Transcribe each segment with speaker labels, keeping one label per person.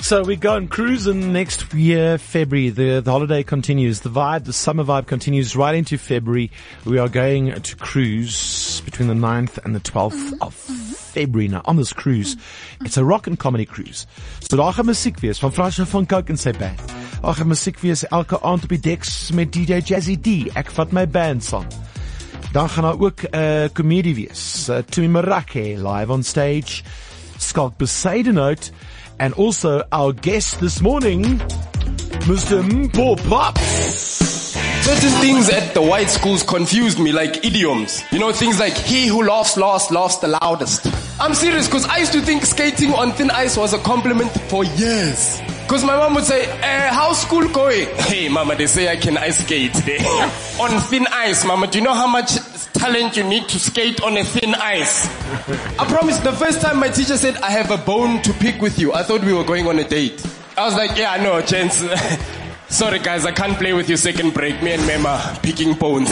Speaker 1: So we go on cruising next year, February. The holiday continues. The summer vibe continues right into February. We are going to cruise between the 9th and the 12th of February. Now, on this cruise, it's a rock and comedy cruise. So daar gaan musiek wees van Fransje van Coke en sy band. Daar gaan musiek wees elke aand op die decks met DJ Jazzy D. Ek vat my band saam. Dan gaan daar ook komedie wees. Tumi Marake live on stage. Skalk Besaidenout. And also our guest this morning, Mr. Mpo Pops.
Speaker 2: Certain things at the white schools confused me, like idioms. You know, things like, he who laughs last laughs the loudest. I'm serious, because I used to think skating on thin ice was a compliment for years. Because my mom would say, how's school going? Hey, mama, they say I can ice skate today. On thin ice, mama, do you know how much talent you need to skate on a thin ice? I promise, the first time my teacher said, I have a bone to pick with you, I thought we were going on a date. I was like, yeah, no, chance. Sorry, guys, I can't play with you second break. Me and Mema picking bones.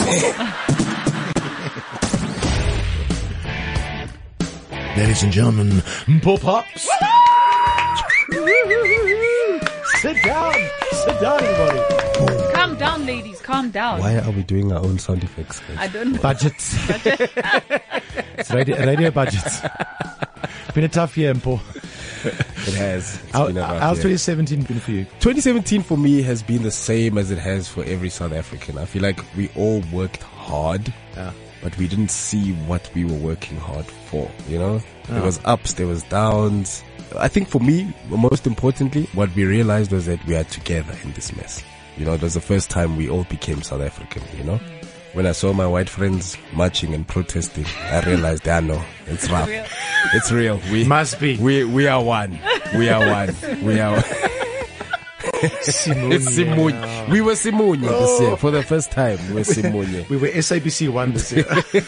Speaker 1: Ladies and gentlemen, Mpo Pops. Sit down, everybody.
Speaker 3: Calm down, ladies, calm down.
Speaker 4: Why are we doing our own sound effects?
Speaker 3: I don't know.
Speaker 1: Budgets. It's radio budgets. Been a tough year, Mpo.
Speaker 4: It has.
Speaker 1: How's 2017 been for you?
Speaker 4: 2017 for me has been the same as it has for every South African. I feel like we all worked hard, but we didn't see what we were working hard for, you know? There was ups, there was downs. I think for me, most importantly, what we realized was that we are together in this mess. You know, it was the first time we all became South African, you know? When I saw my white friends marching and protesting, I realized, no, it's rough. It's real.
Speaker 1: Must be.
Speaker 4: We are one. We are one. We are one. It's Simunye. We were Simunye this year. For the first time, we were Simunye.
Speaker 1: We were SABC 1 this year.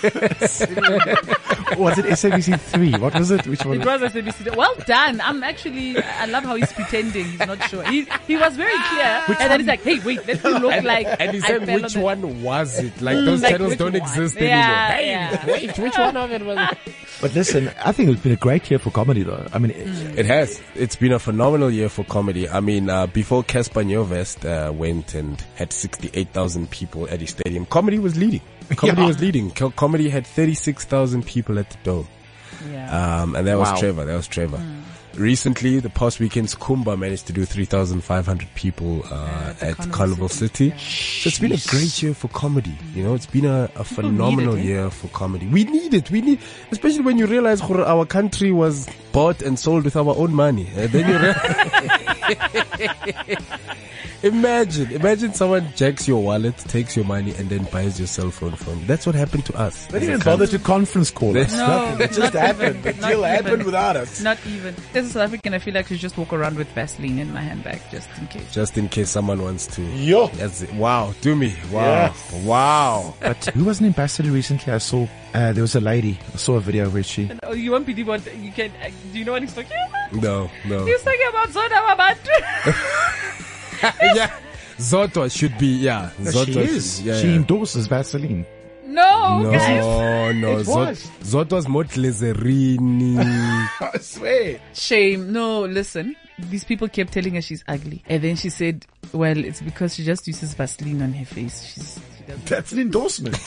Speaker 1: Was it SABC 3? What was it? Which one?
Speaker 3: It was SABC. Well done. I love how he's pretending. He's not sure. He was very clear. And then he's like, hey, wait, let me look like.
Speaker 4: And he said, which one was it? Like those channels don't exist anymore. Hey, wait, which one of it was it?
Speaker 1: But listen, I think it's been a great year for comedy though. I mean,
Speaker 4: it has. It's been a phenomenal year for comedy. I mean, before Casper Nyovest went and had 68,000 people at his stadium, comedy was leading. Comedy had 36,000 people at the Dome.
Speaker 3: Yeah.
Speaker 4: And that was Trevor. Recently, the past weekends, Kumba managed to do 3,500 people at Carnival City. So it's been a great year for comedy. You know, it's been a phenomenal year for comedy. We need it. Especially when you realize our country was bought and sold with our own money. And then you realize... Imagine someone jacks your wallet, takes your money, and then buys your cell phone from you. That's what happened to us.
Speaker 1: They didn't bother to conference call us.
Speaker 3: No,
Speaker 1: it just happened. The deal happened without us.
Speaker 3: Not even. As a South African, I feel like I should just walk around with Vaseline in my handbag, just in case.
Speaker 4: Just in case someone wants to.
Speaker 1: Yo.
Speaker 4: Wow, do me. Wow.
Speaker 1: Yeah.
Speaker 4: Wow.
Speaker 1: But who was an ambassador recently? I saw, there was a lady. I saw a video where she...
Speaker 3: You won't believe what you can... Do you know what he's talking about?
Speaker 4: No.
Speaker 3: He's talking about Zoda Mabantu.
Speaker 4: Yeah. Zoto should be, yeah.
Speaker 1: Zoto she is. She endorses Vaseline.
Speaker 3: No, guys.
Speaker 4: No. Zoto's more glycerin.
Speaker 1: I swear.
Speaker 3: Shame. No, listen. These people kept telling her she's ugly. And then she said, well, it's because she just uses Vaseline on her face.
Speaker 1: That's an endorsement.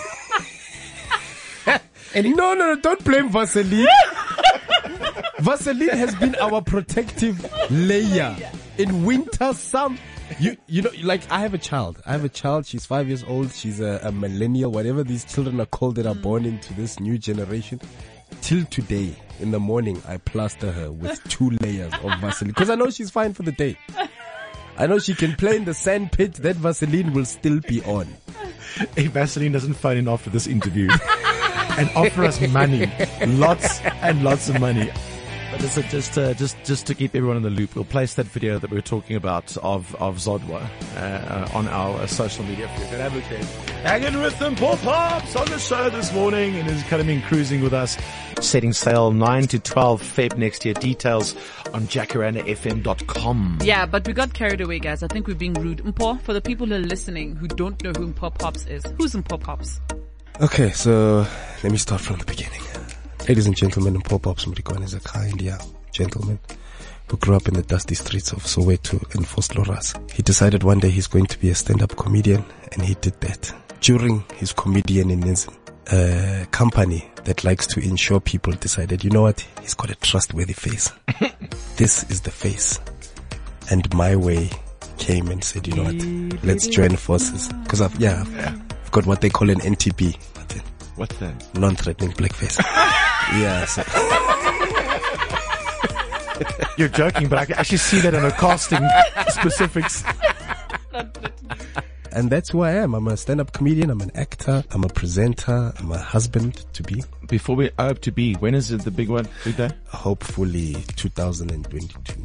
Speaker 4: No, don't blame Vaseline. Vaseline has been our protective layer in winter, you know, like I have a child. She's 5 years old. She's a millennial, whatever these children are called that are born into this new generation. Till today, in the morning, I plaster her with 2 layers of Vaseline because I know she's fine for the day. I know she can play in the sand pit. That Vaseline will still be on.
Speaker 1: If Vaseline doesn't phone in after this interview and offer us money, lots and lots of money. But listen, just to keep everyone in the loop, we'll place that video that we were talking about of Zodwa on our social media. If you can have a look there. Hanging with them, Mpo Pops on the show this morning, and is kind of been cruising with us, setting sail 9 to 12 Feb next year. Details on jacarandafm.com.
Speaker 3: Yeah, but we got carried away, guys. I think we're being rude. Mpo, for the people who are listening who don't know who Mpo Pops is, who's Mpo Pops?
Speaker 4: Okay, so let me start from the beginning. Ladies and gentlemen, Mpo Pops Mrikwane is a kind, gentleman who grew up in the dusty streets of Soweto and Vosloorus. He decided one day he's going to be a stand-up comedian, and he did that. During his comedianism, a company that likes to insure people decided, you know what, he's got a trustworthy face. This is the face. And My Way came and said, you know what, let's join forces. Because I've got what they call an NTB.
Speaker 1: What's that?
Speaker 4: Non-threatening blackface. Yeah. So.
Speaker 1: You're joking, but I can actually see that in the casting specifics.
Speaker 4: And that's who I am. I'm a stand-up comedian. I'm an actor. I'm a presenter. I'm a husband to be.
Speaker 1: Before we hope to be, when is it the big one? Big day?
Speaker 4: Hopefully 2022.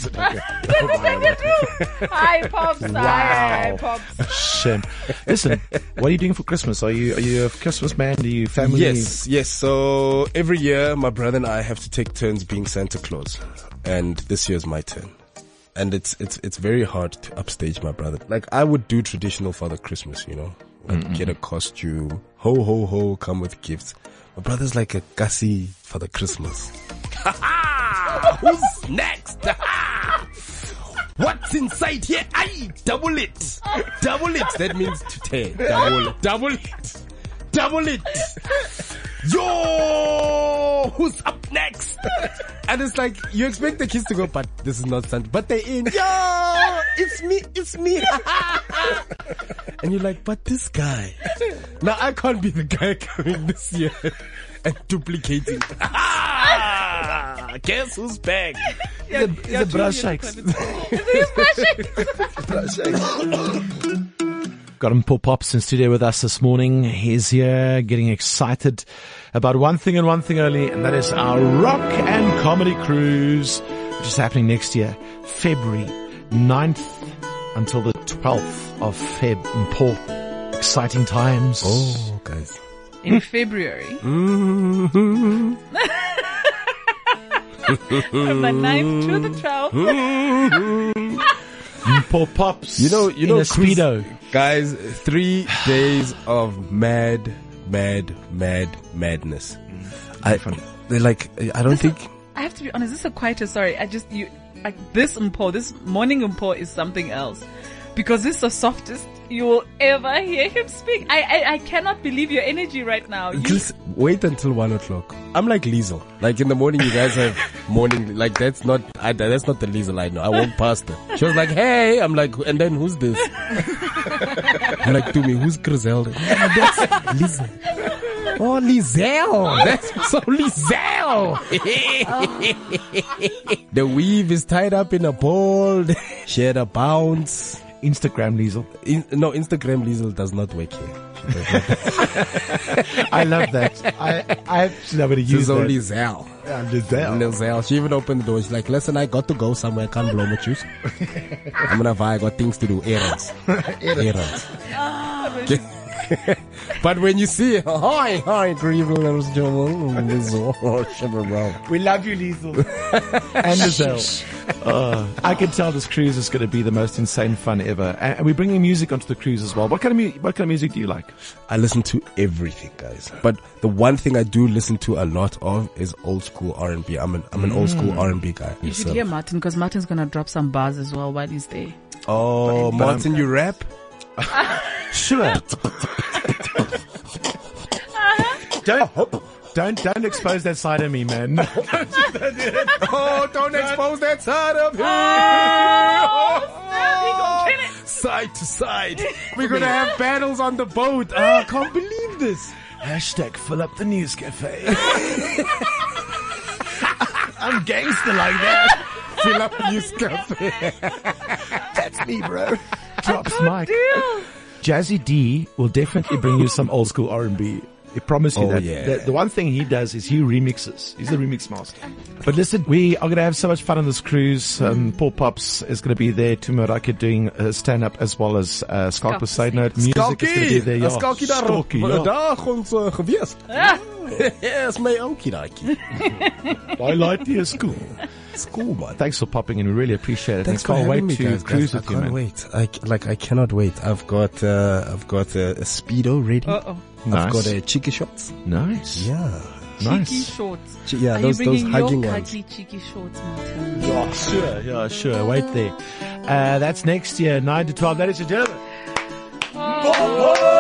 Speaker 3: Hi, Pops. Hi, Pops.
Speaker 1: Shame. Listen, what are you doing for Christmas? Are you a Christmas man? Do you family?
Speaker 4: Yes. So every year, my brother and I have to take turns being Santa Claus. And this year's my turn. And it's very hard to upstage my brother. Like, I would do traditional Father Christmas, you know, like get a costume, ho ho ho, come with gifts. My brother's like a gassy Father Christmas. Who's next? What's inside here? Aye, double it. That means to tear. Double it. Yo, who's up next? And it's like, you expect the kids to go, but this is not Santa. But they're in. Yo, it's me. And you're like, but this guy. Now I can't be the guy coming this year and duplicating. Guess who's back?
Speaker 1: It's a brush shakes. Got him, Paul Pops, in studio with us this morning. He's here getting excited about one thing and one thing only, and that is our rock and comedy cruise, which is happening next year, February 9th until the 12th of Feb. And Paul, exciting times.
Speaker 4: Oh, guys.
Speaker 3: In February. From the 9th to the 12th.
Speaker 1: Paul Pops,
Speaker 4: you know,
Speaker 1: in a Speedo.
Speaker 4: Guys, 3 days of madness. I don't think.
Speaker 3: I have to be honest, this is a quieter, sorry. This morning Mpo is something else. Because this is the softest you will ever hear him speak. I cannot believe your energy right now.
Speaker 4: Just wait until 1 o'clock. I'm like Liesel. Like in the morning you guys have morning, like that's not the Liesel I know. I walk past her. She was like, hey, I'm like, and then who's this? I'm like, to me, who's Griselda? Oh, that's Liesel. Oh, Liesel. That's so Liesel. The weave is tied up in a ball. She had a bounce.
Speaker 1: Instagram Liesel.
Speaker 4: No, Instagram Liesel does not work here.
Speaker 1: I love that. I actually never use
Speaker 4: She's
Speaker 1: that.
Speaker 4: only Liesel.
Speaker 1: Yeah, Liesel.
Speaker 4: She even opened the door. She's like, listen, I got to go somewhere. I can't blow my juice. I'm gonna I got things to do. Errands. But when you see, hi, good evening, ladies and gentlemen.
Speaker 1: We love you, Liesel. And Liesel. I can tell this cruise is going to be the most insane fun ever. And we're bringing music onto the cruise as well. What kind of music do you like?
Speaker 4: I listen to everything, guys. But the one thing I do listen to a lot of is old school R&B. I'm an old school R&B guy.
Speaker 3: You should hear Martin, because Martin's going to drop some bars as well while he's there.
Speaker 4: Oh, Martin, you rap?
Speaker 1: Sure. Don't expose that side of me, man.
Speaker 4: Oh, don't expose that side of him. Side to side. We're going to have battles on the boat. I can't believe this.
Speaker 1: Hashtag fill up the news cafe. I'm gangster like that.
Speaker 4: Fill up the news cafe.
Speaker 1: That's me, bro. Drops mic. Jazzy D will definitely bring you some old school R&B. I promise you that.
Speaker 4: Yeah.
Speaker 1: The one thing he does is he remixes. He's the remix master. But listen, we are going to have so much fun on this cruise. Paul Pops is going to be there. Tumaraka doing stand-up as well as Skalk beside note. Music is going to be there. Ja.
Speaker 4: Skalkie daarop. Daar ons gewees. Yes, my ookie daakie.
Speaker 1: I like the school.
Speaker 4: School, man.
Speaker 1: Thanks for popping in. We really appreciate it.
Speaker 4: Thanks
Speaker 1: for
Speaker 4: having
Speaker 1: wait
Speaker 4: me,
Speaker 1: to
Speaker 4: guys.
Speaker 1: cruise
Speaker 4: I
Speaker 1: with you,
Speaker 4: can't
Speaker 1: man.
Speaker 4: wait. I cannot wait. I've got a Speedo ready.
Speaker 3: Uh-oh.
Speaker 1: Nice.
Speaker 4: I've got a chicken shots.
Speaker 1: Nice.
Speaker 4: Yeah.
Speaker 3: Cheeky
Speaker 1: Nice.
Speaker 3: shorts.
Speaker 4: Yeah,
Speaker 3: Are
Speaker 4: those
Speaker 3: you bringing
Speaker 4: hugging
Speaker 3: your
Speaker 4: ones.
Speaker 3: cuddly cheeky shorts, Martin?
Speaker 1: Yeah, sure. Wait there. That's next year, 9 to 12. Ladies and gentlemen.
Speaker 3: Oh.